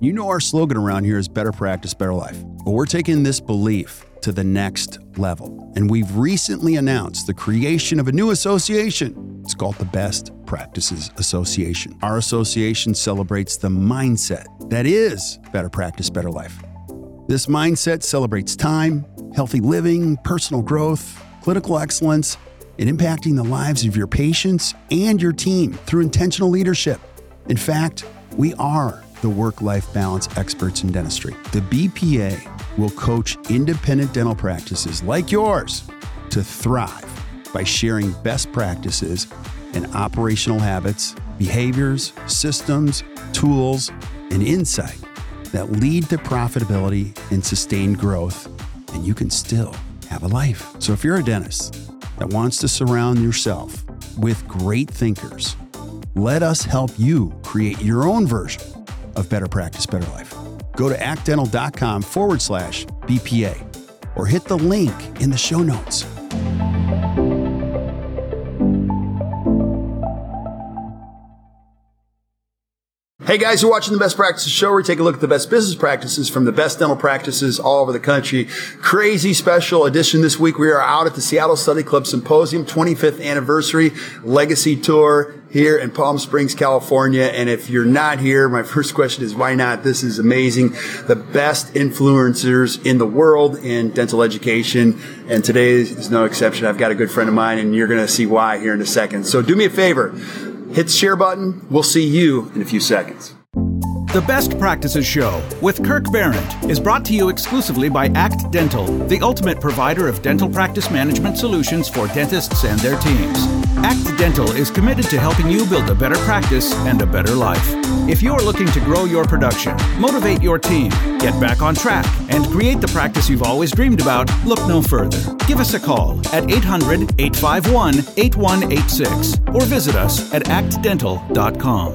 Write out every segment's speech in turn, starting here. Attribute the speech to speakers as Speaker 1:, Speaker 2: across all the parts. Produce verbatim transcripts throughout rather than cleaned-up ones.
Speaker 1: You know our slogan around here is better practice, better life. But we're taking this belief to the next level. And we've recently announced the creation of a new association. It's called the Best Practices Association. Our association celebrates the mindset that is better practice, better life. This mindset celebrates time, healthy living, personal growth, clinical excellence, and impacting the lives of your patients and your team through intentional leadership. In fact, we are the work-life balance experts in dentistry. The B P A will coach independent dental practices like yours to thrive by sharing best practices and operational habits, behaviors, systems, tools, and insight that lead to profitability and sustained growth, and you can still have a life. So if you're a dentist that wants to surround yourself with great thinkers, let us help you create your own version of better practice, better life. Go to actdental.com forward slash BPA or hit the link in the show notes. Hey guys, you're watching the Best Practices Show, where we take a look at the best business practices from the best dental practices all over the country. Crazy special edition this week. We are out at the Seattle Study Club Symposium, twenty-fifth Anniversary Legacy Tour here in Palm Springs, California. And if you're not here, my first question is, why not? This is amazing. The best influencers in the world in dental education. And today is no exception. I've got a good friend of mine, and you're going to see why here in a second. So do me a favor. Hit the share button. We'll see you in a few seconds.
Speaker 2: The Best Practices Show with Kirk Behrendt is brought to you exclusively by Act Dental, the ultimate provider of dental practice management solutions for dentists and their teams. Act Dental is committed to helping you build a better practice and a better life. If you're looking to grow your production, motivate your team, get back on track, and create the practice you've always dreamed about, look no further. Give us a call at eight hundred, eight five one, eight one eight six or visit us at act dental dot com.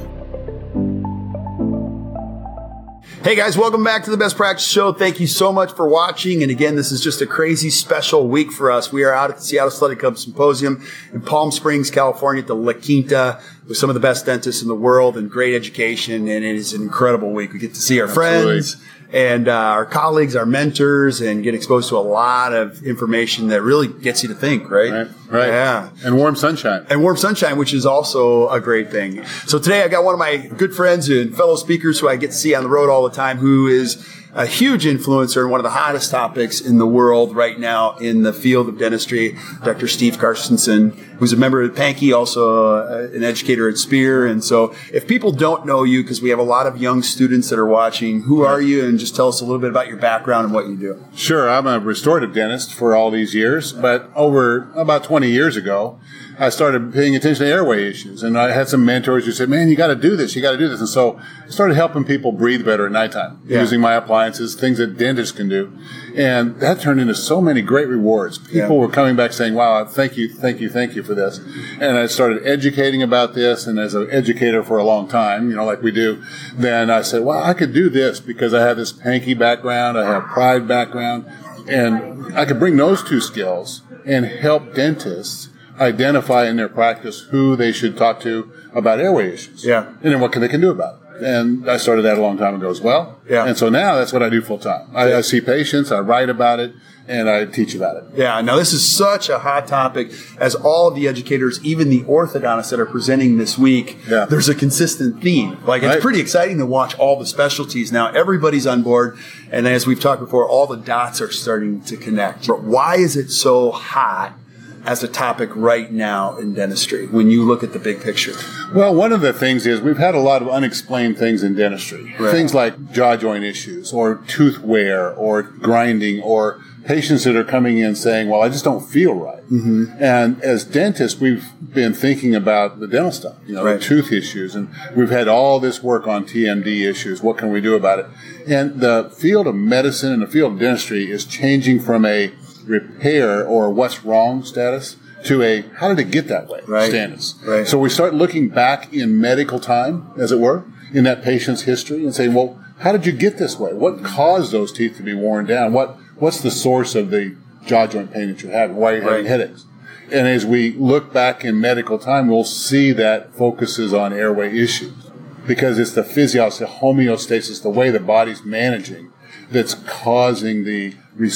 Speaker 1: Hey guys, welcome back to the Best Practice Show. Thank you so much for watching. And again, this is just a crazy special week for us. We are out at the Seattle Study Club Symposium in Palm Springs, California at the La Quinta with some of the best dentists in the world and great education. And it is an incredible week. We get to see our
Speaker 3: Absolutely.
Speaker 1: friends and uh, our colleagues, our mentors, and get exposed to a lot of information that really gets you to think, right?
Speaker 3: Right, right.
Speaker 1: Yeah.
Speaker 3: And warm sunshine.
Speaker 1: And warm sunshine, which is also a great thing. So today I got one of my good friends and fellow speakers who I get to see on the road all the time, who is a huge influencer and one of the hottest topics in the world right now in the field of dentistry, Doctor Steve Carstensen, who's a member of Pankey, also uh, an educator at Spear. And so if people don't know you, because we have a lot of young students that are watching, who are you? And just tell us a little bit about your background and what you do.
Speaker 3: Sure. I'm a restorative dentist for all these years, but over about twenty years ago, I started paying attention to airway issues. And I had some mentors who said, man, you got to do this. You got to do this. And so I started helping people breathe better at nighttime yeah. using my appliances, things that dentists can do. And that turned into so many great rewards. People yeah. were coming back saying, wow, thank you, thank you, thank you for this. And I started educating about this. And as an educator for a long time, you know, like we do, then I said, well, I could do this because I have this Pankey background. I have Pride background. And I could bring those two skills and help dentists identify in their practice who they should talk to about airway issues.
Speaker 1: Yeah.
Speaker 3: And then what can they can do about it. And I started that a long time ago as well.
Speaker 1: Yeah.
Speaker 3: And so now that's what I do full time. I, I see patients, I write about it, and I teach about it.
Speaker 1: Yeah. Now this is such a hot topic, as all of the educators, even the orthodontists that are presenting this week,
Speaker 3: yeah.
Speaker 1: there's a consistent theme. Like it's
Speaker 3: right.
Speaker 1: pretty exciting to watch all the specialties now. Everybody's on board. And as we've talked before, all the dots are starting to connect. But why is it so hot as a topic right now in dentistry when you look at the big picture?
Speaker 3: Well, one of the things is we've had a lot of unexplained things in dentistry. Right. Things like jaw joint issues or tooth wear or grinding or patients that are coming in saying, well, I just don't feel right.
Speaker 1: Mm-hmm.
Speaker 3: And as dentists, we've been thinking about the dental stuff, you know,
Speaker 1: right.
Speaker 3: the tooth issues. And we've had all this work on T M D issues. What can we do about it? And the field of medicine and the field of dentistry is changing from a repair or what's wrong status to a how did it get that way
Speaker 1: right.
Speaker 3: status.
Speaker 1: Right.
Speaker 3: So we start looking back in medical time, as it were, in that patient's history and saying, well, how did you get this way? What caused those teeth to be worn down? What What's the source of the jaw joint pain that you're having? Why are you having
Speaker 1: right.
Speaker 3: headaches? And as we look back in medical time, we'll see that focuses on airway issues. because it's the physiology, the homeostasis, the way the body's managing that's causing the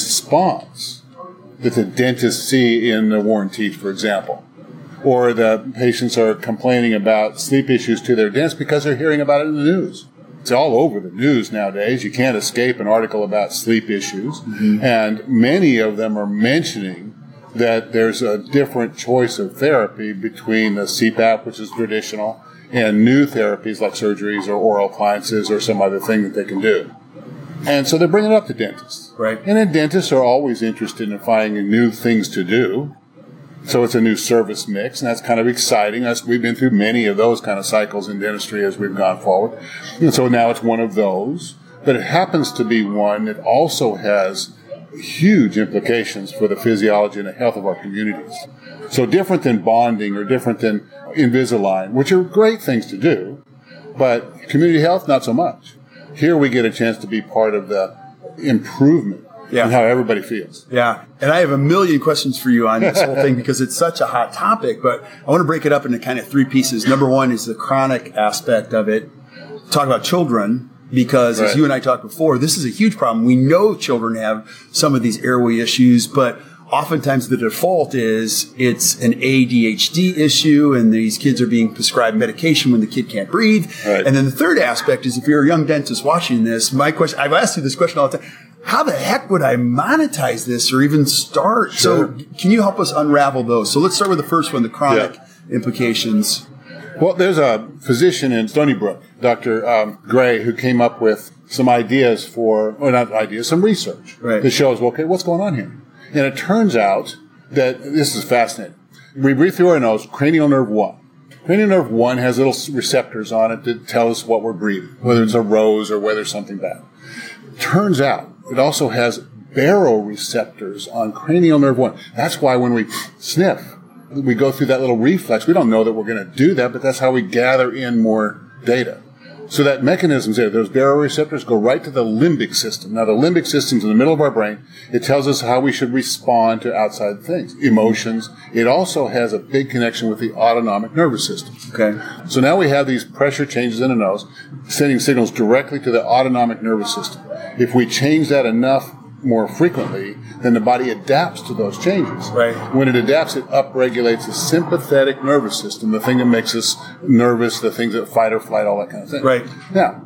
Speaker 3: response that the dentists see in the worn teeth, for example. Or the patients are complaining about sleep issues to their dentist because they're hearing about it in the news. It's all over the news nowadays. You can't escape an article about sleep issues. Mm-hmm. And many of them are mentioning that there's a different choice of therapy between the C PAP, which is traditional, and new therapies like surgeries or oral appliances or some other thing that they can do. And so they're bringing it up to dentists.
Speaker 4: Right.
Speaker 3: And then dentists are always interested in finding new things to do. So it's a new service mix, and that's kind of exciting. That's, we've been through many of those kind of cycles in dentistry as we've gone forward. And so now it's one of those. But it happens to be one that also has huge implications for the physiology and the health of our communities. So different than bonding or different than Invisalign, which are great things to do, but community health, not so much. Here we get a chance to be part of the improvement yeah. in how everybody feels.
Speaker 4: Yeah. And I have a million questions for you on this whole thing because it's such a hot topic, but I want to break it up into kind of three pieces. Number one is the chronic aspect of it. Talk about children. Because right. as you and I talked before, this is a huge problem. We know children have some of these airway issues, but oftentimes the default is it's an A D H D issue and these kids are being prescribed medication when the kid can't breathe.
Speaker 3: Right.
Speaker 4: And then the third aspect is if you're a young dentist watching this, my question, I've asked you this question all the time. How the heck would I monetize this or even start?
Speaker 3: Sure.
Speaker 4: So can you help us unravel those? So let's start with the first one, the chronic yeah. implications.
Speaker 3: Well, there's a physician in Stony Brook, Doctor Um, Gray, who came up with some ideas for, or not ideas, some research
Speaker 4: right.
Speaker 3: that shows, well, okay, what's going on here? And it turns out that, this is fascinating. We breathe through our nose, cranial nerve one. Cranial nerve one has little receptors on it that tell us what we're breathing, whether it's a rose or whether it's something bad. Turns out it also has baroreceptors on cranial nerve one. That's why when we sniff, we go through that little reflex. We don't know that we're going to do that, but that's how we gather in more data. So that mechanism's there. Those baroreceptors go right to the limbic system. Now, the limbic system's in the middle of our brain. It tells us how we should respond to outside things, emotions. It also has a big connection with the autonomic nervous system.
Speaker 4: Okay.
Speaker 3: So now we have these pressure changes in the nose, sending signals directly to the autonomic nervous system. If we change that enough more frequently, then the body adapts to those changes.
Speaker 4: Right.
Speaker 3: When it adapts, it upregulates the sympathetic nervous system, the thing that makes us nervous, the things that fight or flight, all that kind of thing.
Speaker 4: Right.
Speaker 3: Now,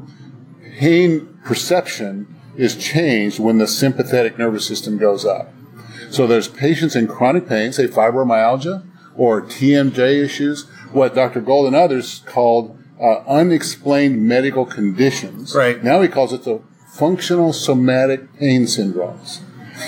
Speaker 3: pain perception is changed when the sympathetic nervous system goes up. So there's patients in chronic pain, say fibromyalgia or T M J issues, what Doctor Gold and others called uh, unexplained medical conditions.
Speaker 4: Right.
Speaker 3: Now he calls it the functional somatic pain syndromes.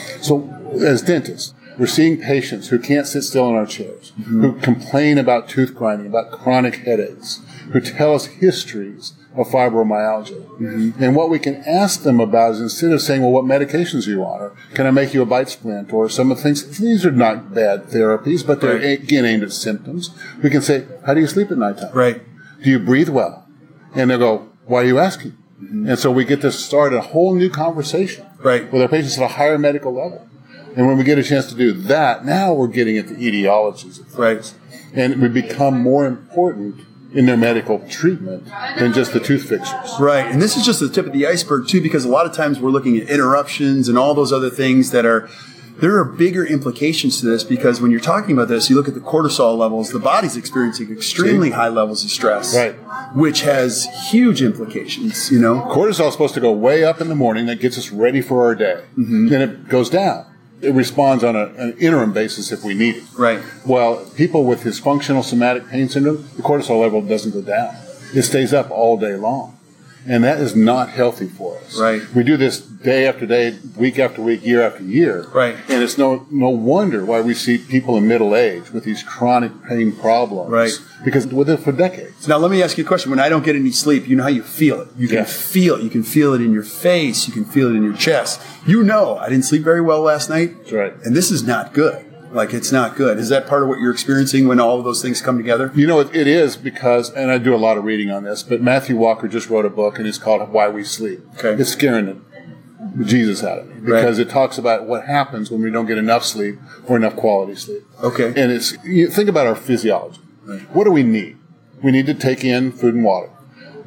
Speaker 3: So as dentists, we're seeing patients who can't sit still in our chairs, mm-hmm. who complain about tooth grinding, about chronic headaches, who tell us histories of fibromyalgia. Mm-hmm. And what we can ask them about is instead of saying, well, what medications are you on? Or can I make you a bite splint? Or some of the things. These are not bad therapies, but they're, right. again, aimed at symptoms. We can say, how do you sleep at nighttime?
Speaker 4: Right.
Speaker 3: Do you breathe well? And they'll go, why are you asking? Mm-hmm. And so we get to start a whole new conversation
Speaker 4: right.
Speaker 3: with our patients at a higher medical level. And when we get a chance to do that, now we're getting at the etiologies of things.
Speaker 4: Right.
Speaker 3: And we become more important in their medical treatment than just the tooth fixtures.
Speaker 4: Right. And this is just the tip of the iceberg, too, because a lot of times we're looking at interruptions and all those other things that are, there are bigger implications to this because when you're talking about this, you look at the cortisol levels, the body's experiencing extremely high levels of stress.
Speaker 3: Right.
Speaker 4: Which has huge implications, you know.
Speaker 3: Cortisol is supposed to go way up in the morning. That gets us ready for our day. Mm-hmm. Then it goes down. It responds on a, an interim basis if we need it.
Speaker 4: Right.
Speaker 3: Well, people with this functional somatic pain syndrome, the cortisol level doesn't go down. It stays up all day long. And that is not healthy for us.
Speaker 4: Right.
Speaker 3: We do this day after day, week after week, year after year.
Speaker 4: Right.
Speaker 3: And it's no no wonder why we see people in middle age with these chronic pain problems.
Speaker 4: Right.
Speaker 3: Because with it for decades.
Speaker 4: Now, let me ask you a question. When I don't get any sleep, you know how you feel it. You can
Speaker 3: yeah.
Speaker 4: feel it. You can feel it in your face. You can feel it in your chest. You know, I didn't sleep very well last night.
Speaker 3: That's right.
Speaker 4: And this is not good. Like, it's not good. Is that part of what you're experiencing when all of those things come together?
Speaker 3: You know, it, it is because, and I do a lot of reading on this, but Matthew Walker just wrote a book, and it's called Why We Sleep.
Speaker 4: Okay.
Speaker 3: It's scaring the Jesus out of me because
Speaker 4: right.
Speaker 3: it talks about what happens when we don't get enough sleep or enough quality sleep.
Speaker 4: Okay.
Speaker 3: And it's you think about our physiology. Right. What do we need? We need to take in food and water.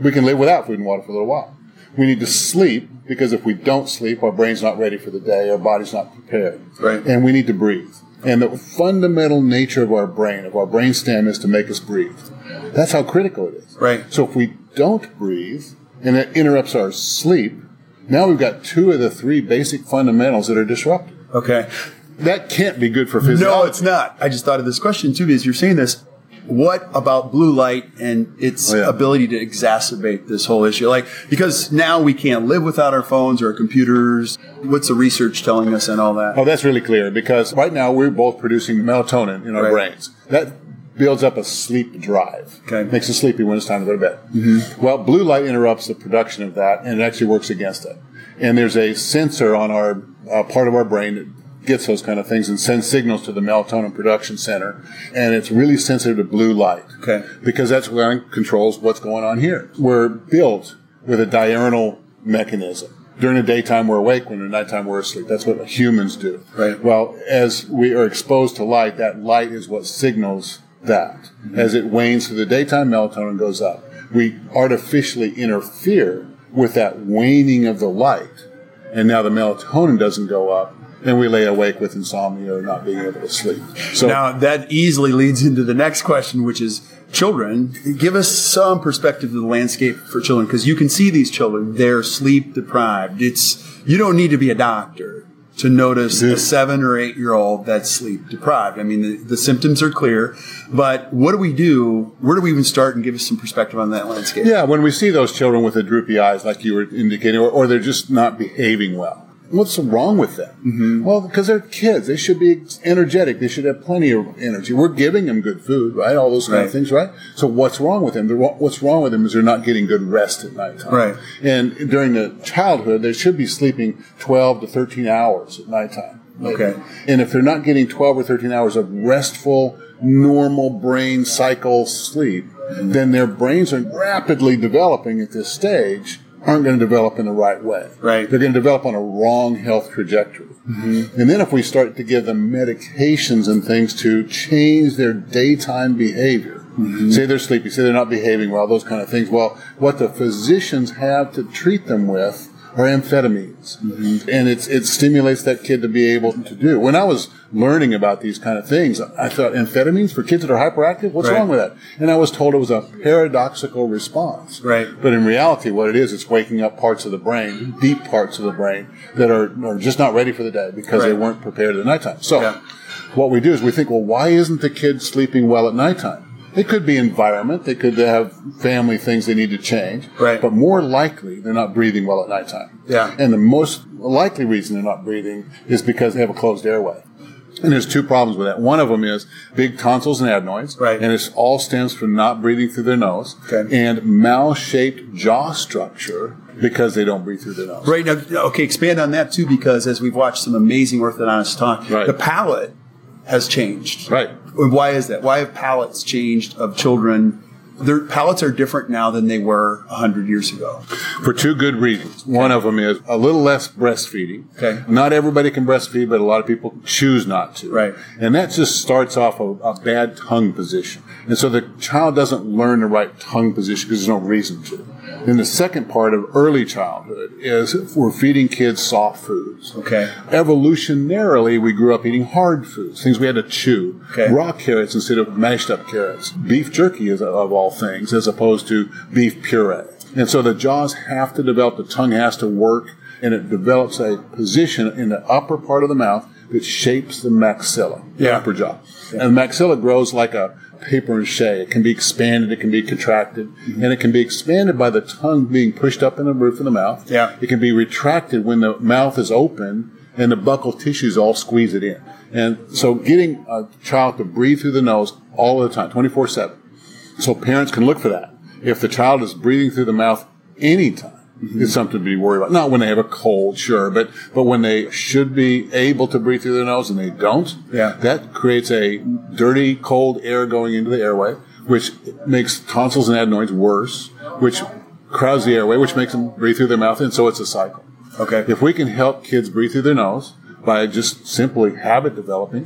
Speaker 3: We can live without food and water for a little while. We need to sleep, because if we don't sleep, our brain's not ready for the day, our body's not prepared.
Speaker 4: Right.
Speaker 3: And we need to breathe. And the fundamental nature of our brain, of our brain stem, is to make us breathe. That's how critical it is.
Speaker 4: Right.
Speaker 3: So if we don't breathe, and it interrupts our sleep, now we've got two of the three basic fundamentals that are disrupted.
Speaker 4: Okay.
Speaker 3: That can't be good for physiology.
Speaker 4: No, it's not. I just thought of this question, too, because you're saying this. What about blue light and its
Speaker 3: oh, yeah.
Speaker 4: ability to exacerbate this whole issue? Like, because now we can't live without our phones or our computers. What's the research telling us and all that?
Speaker 3: Oh, that's really clear, because right now we're both producing melatonin in our
Speaker 4: Right.
Speaker 3: brains. That builds up a sleep drive.
Speaker 4: Okay.
Speaker 3: Makes us sleepy when it's time to go to bed. Mm-hmm. Well, blue light interrupts the production of that, and it actually works against it. And there's a sensor on our uh, part of our brain that gets those kind of things and sends signals to the melatonin production center, and it's really sensitive to blue light.
Speaker 4: Okay.
Speaker 3: Because that's what controls what's going on here. We're built with a diurnal mechanism. During the daytime, we're awake. When the nighttime, we're asleep. That's what humans do.
Speaker 4: Right.
Speaker 3: Well, as we are exposed to light, that light is what signals that. Mm-hmm. As it wanes through the daytime, melatonin goes up. We artificially interfere with that waning of the light, and now the melatonin doesn't go up, and we lay awake with insomnia or not being able to sleep. So
Speaker 4: now, that easily leads into the next question, which is children. Give us some perspective of the landscape for children, because you can see these children. They're sleep deprived. It's you don't need to be a doctor to notice a seven or eight year old that's sleep deprived. I mean, the, the symptoms are clear, but what do we do? Where do we even start, and give us some perspective on that landscape?
Speaker 3: Yeah, when we see those children with the droopy eyes, like you were indicating, or, or they're just not behaving well. What's wrong with them? Mm-hmm. Well, because they're kids. They should be energetic. They should have plenty of energy. We're giving them good food, right? All those kind
Speaker 4: right.
Speaker 3: of things, right? So what's wrong with them? They're, what's wrong with them is they're not getting good rest at nighttime.
Speaker 4: Right.
Speaker 3: And during the childhood, they should be sleeping twelve to thirteen hours at nighttime.
Speaker 4: Okay.
Speaker 3: And if they're not getting twelve or thirteen hours of restful, normal brain cycle sleep, mm-hmm. then their brains are rapidly developing at this stage, aren't going to develop in the right way.
Speaker 4: Right.
Speaker 3: They're going to develop on a wrong health trajectory. Mm-hmm. And then if we start to give them medications and things to change their daytime behavior, mm-hmm. say they're sleepy, say they're not behaving well, those kind of things, well, what the physicians have to treat them with are amphetamines. Mm-hmm. And it's, it stimulates that kid to be able to do. When I was learning about these kind of things, I thought, amphetamines for kids that are hyperactive? What's
Speaker 4: right.
Speaker 3: wrong with that? And I was told it was a paradoxical response.
Speaker 4: Right.
Speaker 3: But in reality, what it is, it's waking up parts of the brain, deep parts of the brain, that are, are just not ready for the day because
Speaker 4: right.
Speaker 3: they weren't prepared at nighttime. So
Speaker 4: yeah.
Speaker 3: what we do is we think, well, why isn't the kid sleeping well at nighttime? It could be environment. They could have family things they need to change.
Speaker 4: Right.
Speaker 3: But more likely, they're not breathing well at nighttime.
Speaker 4: Yeah.
Speaker 3: And the most likely reason they're not breathing is because they have a closed airway. And there's two problems with that. One of them is big tonsils and adenoids.
Speaker 4: Right.
Speaker 3: And it all stems from not breathing through their nose.
Speaker 4: Okay.
Speaker 3: And mal-shaped jaw structure because they don't breathe through their nose.
Speaker 4: Right. Now, okay, expand on that, too, because as we've watched some amazing orthodontists talk,
Speaker 3: right.
Speaker 4: the palate has changed.
Speaker 3: Right.
Speaker 4: Why is that? Why have palates changed of children? Their palates are different now than they were one hundred years ago.
Speaker 3: For two good reasons. Okay. One of them is a little less breastfeeding.
Speaker 4: Okay.
Speaker 3: Not everybody can breastfeed, but a lot of people choose not to.
Speaker 4: Right.
Speaker 3: And that just starts off a, a bad tongue position. And so the child doesn't learn the right tongue position because there's no reason to. Then the second part of early childhood is we're feeding kids soft foods.
Speaker 4: Okay.
Speaker 3: Evolutionarily, we grew up eating hard foods, things we had to chew.
Speaker 4: Okay.
Speaker 3: Raw carrots instead of mashed up carrots. Beef jerky is of all things, as opposed to beef puree. And so the jaws have to develop, the tongue has to work, and it develops a position in the upper part of the mouth that shapes the maxilla, the
Speaker 4: Yeah.
Speaker 3: upper jaw. Yeah. And the maxilla grows like a paper mache. It can be expanded, it can be contracted, mm-hmm. and it can be expanded by the tongue being pushed up in the roof of the mouth.
Speaker 4: Yeah.
Speaker 3: It can be retracted when the mouth is open and the buccal tissues all squeeze it in. And so getting a child to breathe through the nose all the time, twenty-four seven. So parents can look for that. If the child is breathing through the mouth anytime, mm-hmm. it's something to be worried about. Not when they have a cold, sure, but, but when they should be able to breathe through their nose and they don't,
Speaker 4: yeah.
Speaker 3: that creates a dirty, cold air going into the airway, which makes tonsils and adenoids worse, which crowds the airway, which makes them breathe through their mouth, and so it's a cycle.
Speaker 4: Okay.
Speaker 3: If we can help kids breathe through their nose by just simply habit developing,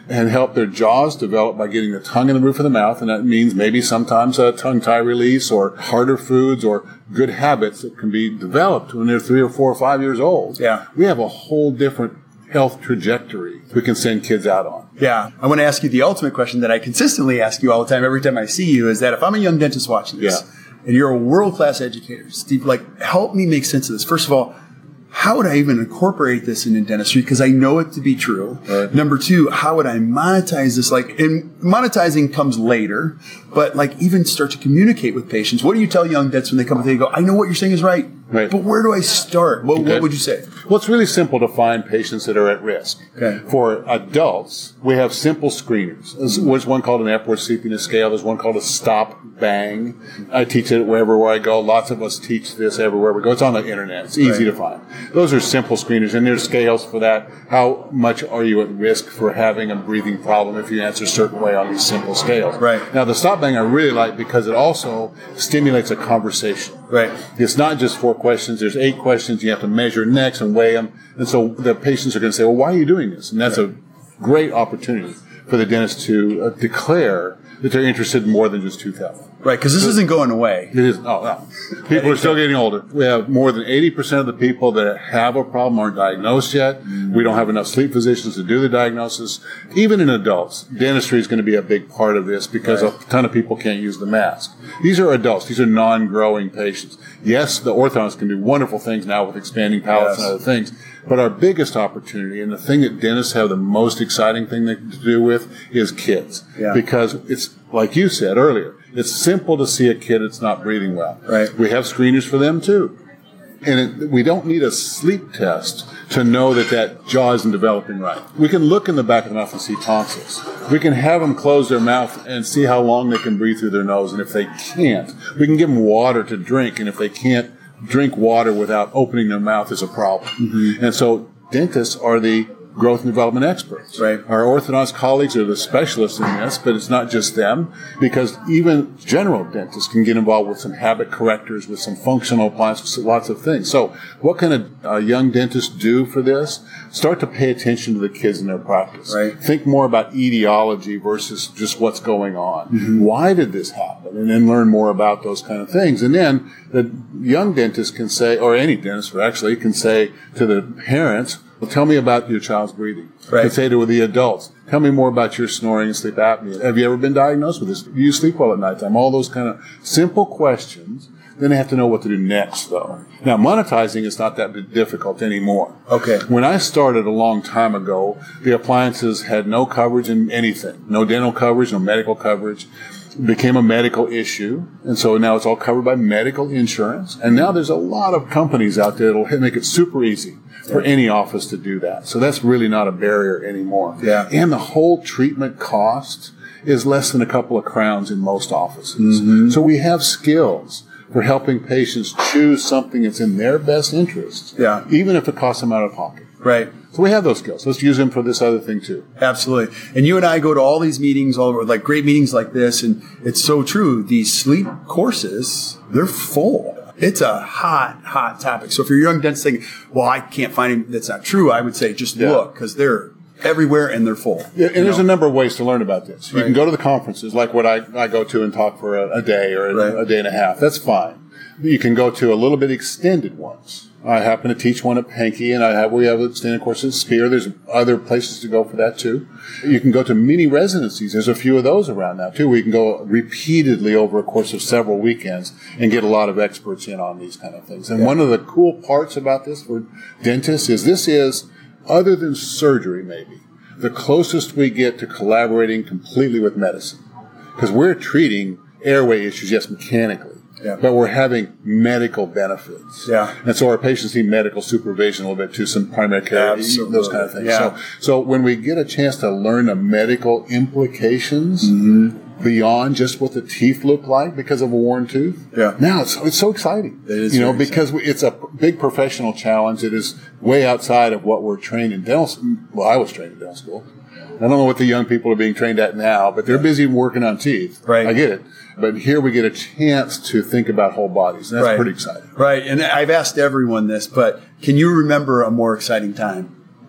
Speaker 3: and help their jaws develop by getting the tongue in the roof of the mouth. And that means maybe sometimes a tongue tie release or harder foods or good habits that can be developed when they're three or four or five years old.
Speaker 4: Yeah.
Speaker 3: We have a whole different health trajectory we can send kids out on.
Speaker 4: Yeah. I want to ask you the ultimate question that I consistently ask you all the time, every time I see you, is that if I'm a young dentist watching this,
Speaker 3: yeah.
Speaker 4: and you're a world-class educator, Steve, like, help me make sense of this. First of all, how would I even incorporate this into dentistry? Because I know it to be true.
Speaker 3: Right.
Speaker 4: Number two, how would I monetize this? Like, and monetizing comes later, but like even start to communicate with patients. What do you tell young dentists when they come and they go, I know what you're saying is right,
Speaker 3: right.
Speaker 4: but where do I start? What,
Speaker 3: Okay.
Speaker 4: what would you say?
Speaker 3: Well, it's really simple to find patients that are at risk.
Speaker 4: Okay.
Speaker 3: For adults, we have simple screeners. There's one called an Epworth Sleepiness Scale. There's one called a Stop Bang. I teach it wherever where I go. Lots of us teach this everywhere we go. It's on the internet. It's easy
Speaker 4: Right.
Speaker 3: to find. Those are simple screeners, and there's scales for that. How much are you at risk for having a breathing problem if you answer a certain way on these simple scales?
Speaker 4: Right.
Speaker 3: Now, the Stop Bang I really like because it also stimulates a conversation.
Speaker 4: Right.
Speaker 3: It's not just four questions. There's eight questions. You have to measure next and weigh them. And so the patients are going to say, well, why are you doing this? And that's a great opportunity for the dentist to uh, declare that they're interested in more than just tooth health.
Speaker 4: Right, because this isn't going away.
Speaker 3: It is. Oh, no. People are still getting older. We have more than eighty percent of the people that have a problem aren't diagnosed yet. We don't have enough sleep physicians to do the diagnosis. Even in adults, dentistry is going to be a big part of this because
Speaker 4: Right.
Speaker 3: a ton of people can't use the mask. These are adults. These are non-growing patients. Yes, the orthodontists can do wonderful things now with expanding palates
Speaker 4: Yes.
Speaker 3: and other things. But our biggest opportunity, and the thing that dentists have the most exciting thing to do with, is kids.
Speaker 4: Yeah.
Speaker 3: Because it's, like you said earlier, it's simple to see a kid that's not breathing well.
Speaker 4: Right.
Speaker 3: We have screeners for them too. And it, we don't need a sleep test to know that that jaw isn't developing right. We can look in the back of the mouth and see tonsils. We can have them close their mouth and see how long they can breathe through their nose. And if they can't, we can give them water to drink. And if they can't drink water without opening their mouth, is a problem. Mm-hmm. And so dentists are the growth and development experts.
Speaker 4: Right.
Speaker 3: Our orthodontist colleagues are the specialists in this, but it's not just them, because even general dentists can get involved with some habit correctors, with some functional appliances, lots of things. So what can a, a young dentist do for this? Start to pay attention to the kids in their practice.
Speaker 4: Right.
Speaker 3: Think more about etiology versus just what's going on. Mm-hmm. Why did this happen? And then learn more about those kind of things. And then the young dentist can say, or any dentist actually, can say to the parents, well, tell me about your child's breathing.
Speaker 4: Right.
Speaker 3: Can say to the adults, tell me more about your snoring and sleep apnea. Have you ever been diagnosed with this? Do you sleep well at nighttime? All those kind of simple questions. Then they have to know what to do next, though. Now, monetizing is not that difficult anymore.
Speaker 4: Okay.
Speaker 3: When I started a long time ago, the appliances had no coverage in anything. No dental coverage, no medical coverage. It became a medical issue, and so now it's all covered by medical insurance. And now there's a lot of companies out there that'll make it super easy for any office to do that. So that's really not a barrier anymore.
Speaker 4: Yeah.
Speaker 3: And the whole treatment cost is less than a couple of crowns in most offices. Mm-hmm. So we have skills for helping patients choose something that's in their best interest,
Speaker 4: Yeah.
Speaker 3: even if it costs them out of pocket.
Speaker 4: Right.
Speaker 3: So we have those skills. Let's use them for this other thing too.
Speaker 4: Absolutely. And you and I go to all these meetings, all over, like great meetings like this, and it's so true. These sleep courses, they're full. It's a hot, hot topic. So if you're a young dentist thinking, well, I can't find him, that's not true, I would say just
Speaker 3: Yeah.
Speaker 4: look, because they're everywhere and they're full.
Speaker 3: Yeah, and there's
Speaker 4: know?
Speaker 3: a number of ways to learn about this. You
Speaker 4: Right.
Speaker 3: can go to the conferences, like what I, I go to and talk for a, a day or a,
Speaker 4: Right.
Speaker 3: a day and a half. That's fine. You can go to a little bit extended ones. I happen to teach one at Pankey, and I have we have extended courses at Spear. There's other places to go for that too. You can go to mini residencies. There's a few of those around now too, where you can go repeatedly over a course of several weekends and get a lot of experts in on these kind of things. And
Speaker 4: Yeah.
Speaker 3: one of the cool parts about this for dentists is this is, other than surgery maybe, the closest we get to collaborating completely with medicine. Because we're treating airway issues, yes, mechanically.
Speaker 4: Yeah.
Speaker 3: But we're having medical benefits.
Speaker 4: Yeah.
Speaker 3: And so our patients need medical supervision a little bit too, some primary care,
Speaker 4: Absolutely.
Speaker 3: those kind of things.
Speaker 4: Yeah.
Speaker 3: So, so when we get a chance to learn the medical implications mm-hmm. beyond just what the teeth look like because of a worn tooth,
Speaker 4: Yeah.
Speaker 3: now it's, it's so exciting.
Speaker 4: It is
Speaker 3: you know,
Speaker 4: very
Speaker 3: because we, it's a big professional challenge. It is way outside of what we're trained in dental school. Well, I was trained in dental school. I don't know what the young people are being trained at now, but they're busy working on teeth.
Speaker 4: Right.
Speaker 3: I get it. But here we get a chance to think about whole bodies, and that's
Speaker 4: Right.
Speaker 3: pretty exciting.
Speaker 4: Right. And I've asked everyone this, but can you remember a more exciting time?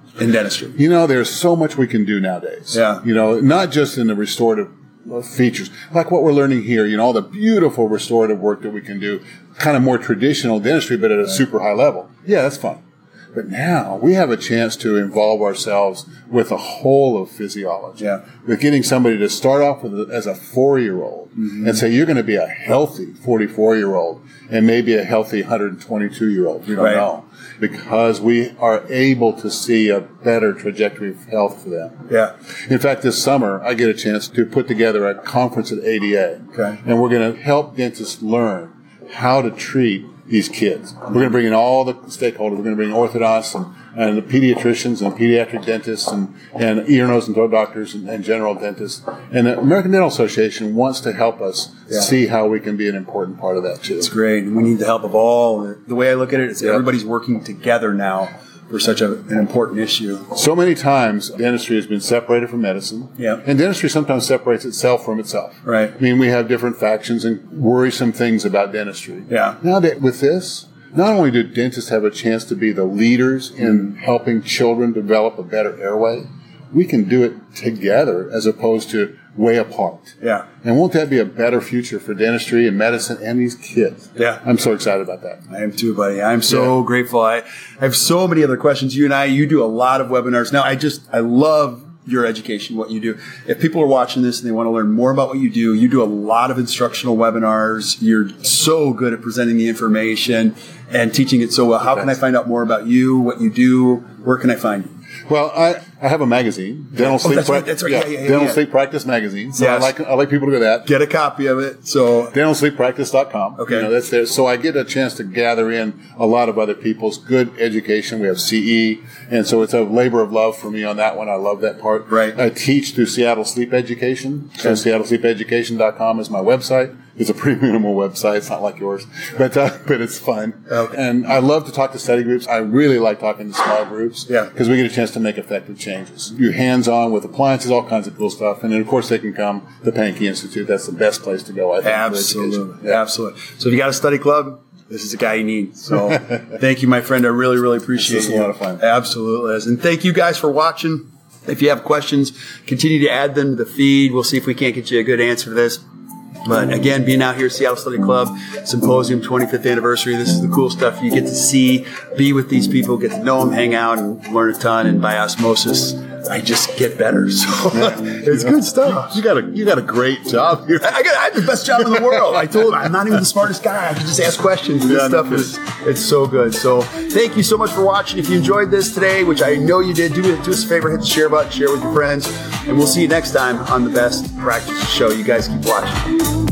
Speaker 4: in dentistry?
Speaker 3: You know, there's so much we can do nowadays.
Speaker 4: Yeah.
Speaker 3: You know, not just in the restorative features, like what we're learning here, you know, all the beautiful restorative work that we can do, kind of more traditional dentistry, but at a super high level. Yeah, that's fun. But now we have a chance to involve ourselves with the whole of physiology.
Speaker 4: Yeah.
Speaker 3: With getting somebody to start off with a, as a four-year-old mm-hmm. and say, you're going to be a healthy forty-four-year-old and maybe a healthy one hundred twenty-two-year-old. We don't
Speaker 4: right.
Speaker 3: know. Because we are able to see a better trajectory of health for them.
Speaker 4: Yeah.
Speaker 3: In fact, this summer, I get a chance to put together a conference at A D A.
Speaker 4: Okay.
Speaker 3: And we're going to help dentists learn how to treat these kids. We're going to bring in all the stakeholders. We're going to bring orthodontists and, and the pediatricians and pediatric dentists and, and ear, nose, and throat doctors and, and general dentists. And the American Dental Association wants to help us yeah. see how we can be an important part of that too.
Speaker 4: It's great. And we need the help of all. The way I look at it is
Speaker 3: yep.
Speaker 4: everybody's working together now for such a, an important issue.
Speaker 3: So many times, dentistry has been separated from medicine.
Speaker 4: Yeah.
Speaker 3: And dentistry sometimes separates itself from itself.
Speaker 4: Right.
Speaker 3: I mean, we have different factions and worrisome things about dentistry.
Speaker 4: Yeah.
Speaker 3: Now that with this, not only do dentists have a chance to be the leaders in helping children develop a better airway, we can do it together as opposed to way apart.
Speaker 4: Yeah.
Speaker 3: And won't that be a better future for dentistry and medicine and these kids?
Speaker 4: Yeah.
Speaker 3: I'm so excited about that.
Speaker 4: I am too, buddy. I'm so yeah. grateful. I, I have so many other questions. You and I, you do a lot of webinars. Now, I just, I love your education, what you do. If people are watching this and they want to learn more about what you do, you do a lot of instructional webinars. You're so good at presenting the information and teaching it so well. How can I find out more about you, what you do? Where can I find you?
Speaker 3: Well, I, I have a magazine, Dental
Speaker 4: oh,
Speaker 3: Sleep
Speaker 4: that's
Speaker 3: pra-
Speaker 4: right, that's right.
Speaker 3: Yeah,
Speaker 4: Yeah, yeah, yeah,
Speaker 3: Dental
Speaker 4: yeah.
Speaker 3: Sleep Practice Magazine. So
Speaker 4: Yes.
Speaker 3: I like I like people to do that.
Speaker 4: Get a copy of it. So
Speaker 3: dental sleep practice dot com.
Speaker 4: Okay.
Speaker 3: You know, that's there. So I get a chance to gather in a lot of other people's good education. We have C E, and so it's a labor of love for me on that one. I love that part.
Speaker 4: Right.
Speaker 3: I teach through Seattle Sleep Education. So seattle sleep education dot com is my website. It's a pretty minimal website. It's not like yours, but uh, but it's fun.
Speaker 4: Okay.
Speaker 3: And I love to talk to study groups. I really like talking to small groups.
Speaker 4: Yeah.
Speaker 3: Because we get a chance to make effective changes. You're hands-on with appliances, all kinds of cool stuff. And then, of course, they can come to the Pankey Institute. That's the best place to go, I think.
Speaker 4: Absolutely. Yeah. Absolutely. So if you got a study club, this is the guy you need. So thank you, my friend. I really, really appreciate it.
Speaker 3: This is a lot of fun.
Speaker 4: Absolutely is. And thank you guys for watching. If you have questions, continue to add them to the feed. We'll see if we can't get you a good answer to this. But again, being out here at Seattle Study Club Symposium twenty-fifth anniversary, this is the cool stuff you get to see, be with these people, get to know them, hang out, and learn a ton. And by osmosis, I just get better. So it's good stuff.
Speaker 3: You got a you got a great job here.
Speaker 4: I got I have the best job in the world. I told him I'm not even the smartest guy. I can just ask questions. This
Speaker 3: Yeah,
Speaker 4: stuff
Speaker 3: no
Speaker 4: is it's so good. So thank you so much for watching. If you enjoyed this today, which I know you did, do, do us a favor, hit the share button, share with your friends, and we'll see you next time on the Best Practice Show. You guys keep watching.